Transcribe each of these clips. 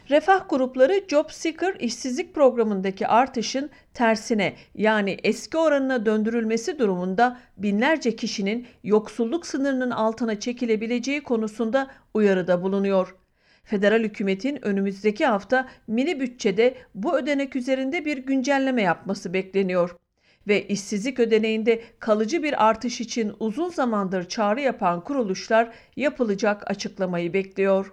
Refah grupları Job Seeker işsizlik programındaki artışın tersine yani eski oranına döndürülmesi durumunda binlerce kişinin yoksulluk sınırının altına çekilebileceği konusunda uyarıda bulunuyor. Federal hükümetin önümüzdeki hafta mini bütçede bu ödenek üzerinde bir güncelleme yapması bekleniyor. Ve işsizlik ödeneğinde kalıcı bir artış için uzun zamandır çağrı yapan kuruluşlar yapılacak açıklamayı bekliyor.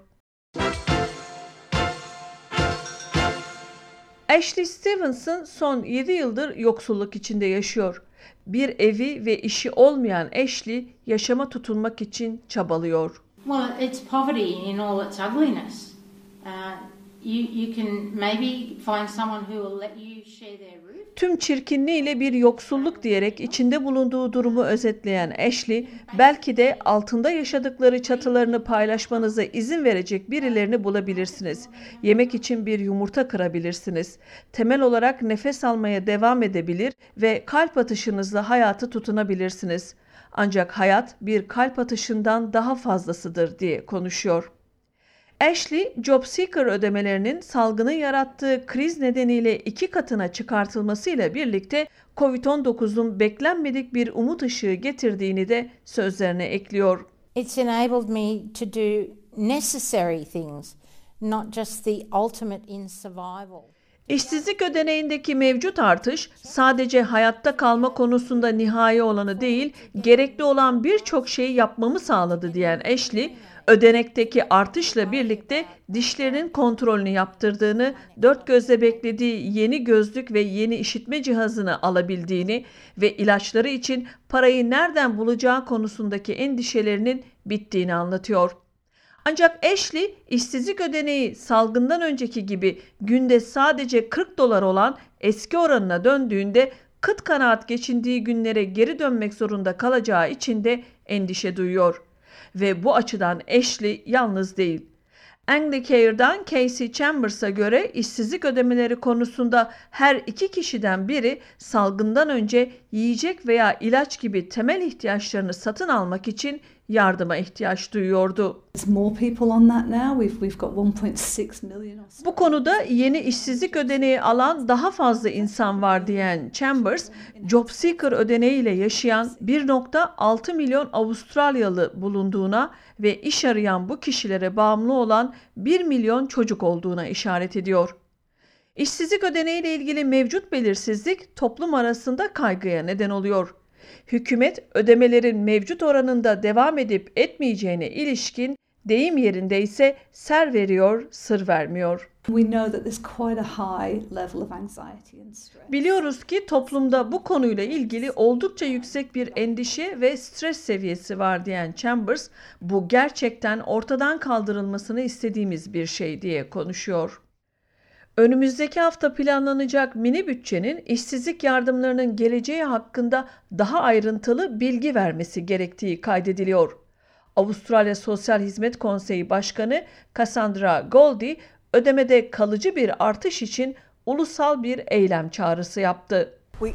Ashley Stevenson son 7 yıldır yoksulluk içinde yaşıyor. Bir evi ve işi olmayan Ashley yaşama tutunmak için çabalıyor. Well, it's poverty in all its ugliness. You can maybe find someone who will let you share their roof. Tüm çirkinliğiyle bir yoksulluk diyerek içinde bulunduğu durumu özetleyen Ashley, belki de altında yaşadıkları çatılarını paylaşmanıza izin verecek birilerini bulabilirsiniz. Yemek için bir yumurta kırabilirsiniz. Temel olarak nefes almaya devam edebilir ve kalp atışınızla hayatı tutunabilirsiniz. Ancak hayat bir kalp atışından daha fazlasıdır diye konuşuyor. Ashley, Job Seeker ödemelerinin salgının yarattığı kriz nedeniyle 2 katına çıkartılmasıyla birlikte COVID-19'un beklenmedik bir umut ışığı getirdiğini de sözlerine ekliyor. It's enabled me to do necessary things, not just the ultimate in survival. İşsizlik ödeneğindeki mevcut artış sadece hayatta kalma konusunda nihai olanı değil, gerekli olan birçok şeyi yapmamı sağladı diyen Ashley, ödenekteki artışla birlikte dişlerinin kontrolünü yaptırdığını, dört gözle beklediği yeni gözlük ve yeni işitme cihazını alabildiğini ve ilaçları için parayı nereden bulacağı konusundaki endişelerinin bittiğini anlatıyor. Ancak Ashley, işsizlik ödeneği salgından önceki gibi günde sadece 40 dolar olan eski oranına döndüğünde kıt kanaat geçindiği günlere geri dönmek zorunda kalacağı için de endişe duyuyor. Ve bu açıdan Ashley yalnız değil. Anglicare'dan Casey Chambers'a göre işsizlik ödemeleri konusunda her 2 kişiden biri salgından önce yiyecek veya ilaç gibi temel ihtiyaçlarını satın almak için yardıma ihtiyaç duyuyordu. Bu konuda yeni işsizlik ödeneği alan daha fazla insan var diyen Chambers, Job Seeker ödeneğiyle yaşayan 1,6 milyon Avustralyalı bulunduğuna ve iş arayan bu kişilere bağımlı olan 1 milyon çocuk olduğuna işaret ediyor. İşsizlik ödeneğiyle ilgili mevcut belirsizlik toplum arasında kaygıya neden oluyor. Hükümet ödemelerin mevcut oranında devam edip etmeyeceğine ilişkin deyim yerinde ise ser veriyor, sır vermiyor. Biliyoruz ki toplumda bu konuyla ilgili oldukça yüksek bir endişe ve stres seviyesi var diyen Chambers, bu gerçekten ortadan kaldırılmasını istediğimiz bir şey diye konuşuyor. Önümüzdeki hafta planlanacak mini bütçenin işsizlik yardımlarının geleceği hakkında daha ayrıntılı bilgi vermesi gerektiği kaydediliyor. Avustralya Sosyal Hizmet Konseyi Başkanı Cassandra Goldie, ödemede kalıcı bir artış için ulusal bir eylem çağrısı yaptı.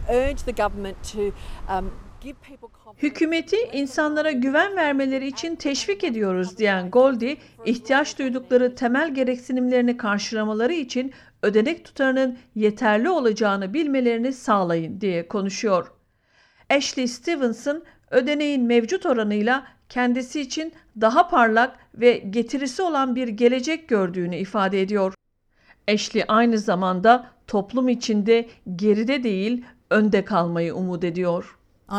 Hükümeti insanlara güven vermeleri için teşvik ediyoruz diyen Goldie, ihtiyaç duydukları temel gereksinimlerini karşılamaları için ödenek tutarının yeterli olacağını bilmelerini sağlayın diye konuşuyor. Ashley Stevenson, ödeneğin mevcut oranıyla kendisi için daha parlak ve getirisi olan bir gelecek gördüğünü ifade ediyor. Ashley aynı zamanda toplum içinde geride değil, önde kalmayı umut ediyor.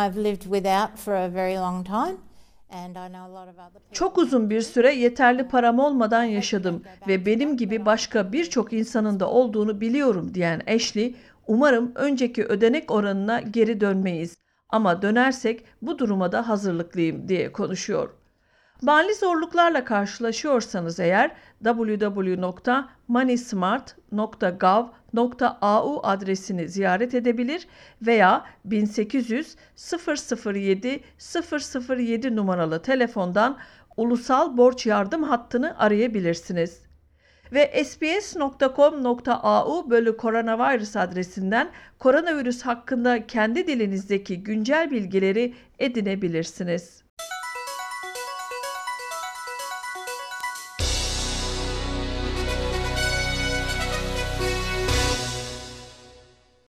Çok uzun bir süre yeterli param olmadan yaşadım ve benim gibi başka birçok insanın da olduğunu biliyorum diyen Ashley, umarım önceki ödenek oranına geri dönmeyiz ama dönersek bu duruma da hazırlıklıyım diye konuşuyor. Mali zorluklarla karşılaşıyorsanız eğer www.moneysmart.gov.au adresini ziyaret edebilir veya 1800 007 007 numaralı telefondan ulusal borç yardım hattını arayabilirsiniz. Ve sbs.com.au/coronavirus adresinden koronavirüs hakkında kendi dilinizdeki güncel bilgileri edinebilirsiniz.